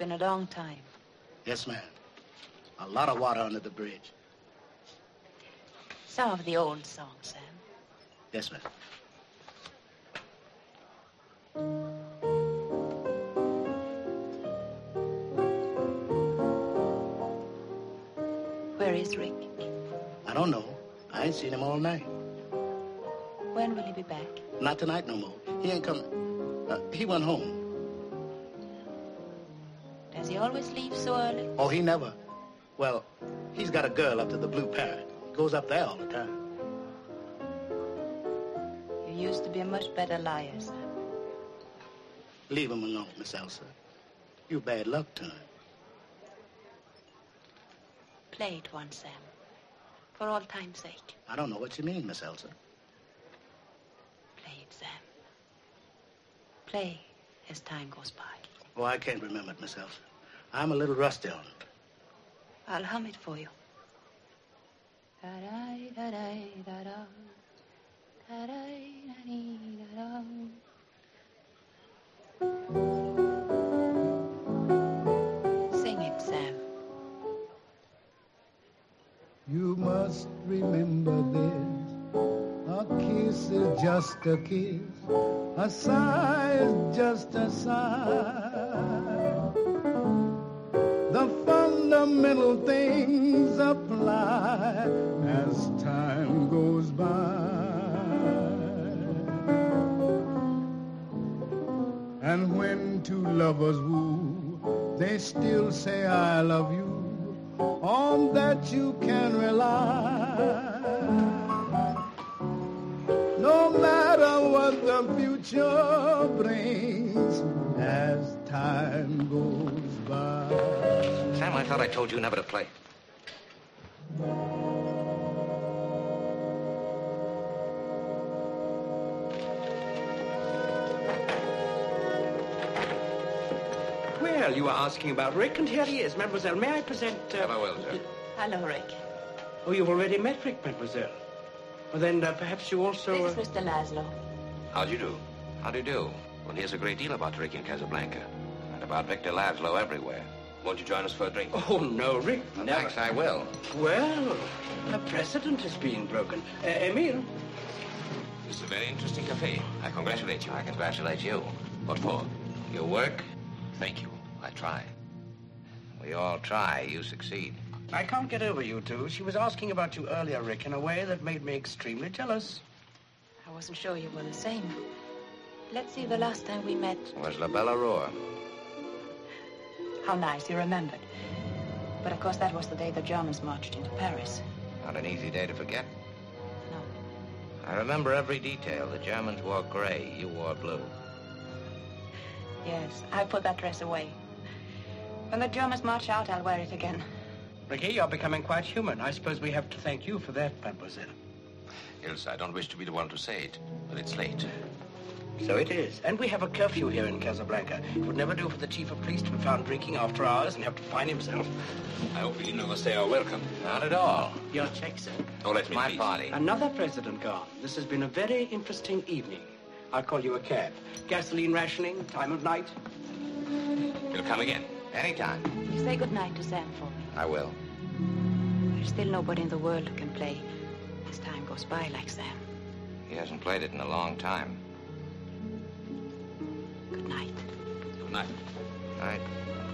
been a long time. Yes, ma'am. A lot of water under the bridge. Some of the old songs, Sam. Yes, ma'am. Where is Rick? I don't know. I ain't seen him all night. When will he be back? Not tonight no more. He ain't coming. He went home. Does he always leave so early? Oh, he never. Well, he's got a girl up to the Blue Parrot. He goes up there all the time. You used to be a much better liar, Sam. Leave him alone, Miss Elsa. You bad luck to him. Play it once, Sam. For all time's sake. I don't know what you mean, Miss Elsa. Play it, Sam. Play as time goes by. Oh, I can't remember it, Miss Elsa. I'm a little rusty on it. I'll hum it for you. Da-da-da-da-da-da. Da-da-da-da-da-da. Sing it, Sam. You must remember this. A kiss is just a kiss. A sigh is just a sigh. The fundamental things apply as time goes by. And when two lovers woo, they still say I love you. On that you can rely. No matter what the future brings as time goes by. Sam, I thought I told you never to play. Well, you were asking about Rick, and here he is. Mademoiselle, may I present... Farewell, sir. Hello, Rick. Oh, you've already met Rick, Mademoiselle. Well, then perhaps you also... This is Mr. Laszlo. How do you do? How do you do? Well, here's a great deal about Rick in Casablanca. And about Victor Laszlo everywhere. Won't you join us for a drink? Oh, no, Rick, Well, never. thanks, I will. Well, a precedent has been broken. Emile? This is a very interesting cafe. I congratulate you. I congratulate you. What for? Your work? Thank you. I try. We all try. You succeed. I can't get over you two. She was asking about you earlier, Rick, in a way that made me extremely jealous. I wasn't sure you were the same. Let's see, the last time we met... Was La Belle Aurore. How nice, you remembered. But of course that was the day the Germans marched into Paris. Not an easy day to forget. No. I remember every detail. The Germans wore gray. You wore blue. Yes, I put that dress away. When the Germans march out, I'll wear it again. Ricky, you're becoming quite human. I suppose we have to thank you for that, Mademoiselle. Ilse, I don't wish to be the one to say it, but it's late. So it is. And we have a curfew here in Casablanca. It would never do for the chief of police to be found drinking after hours and have to fine himself. I hope you didn't overstay our welcome. Not at all. Your check, sir. Oh, let me, my party. Another president gone. This has been a very interesting evening. I'll call you a cab. Gasoline rationing, time of night. You'll come again. Anytime. You say goodnight to Sam for me. I will. There's still nobody in the world who can play as time goes by like Sam. He hasn't played it in a long time. Good night. Good night. Night.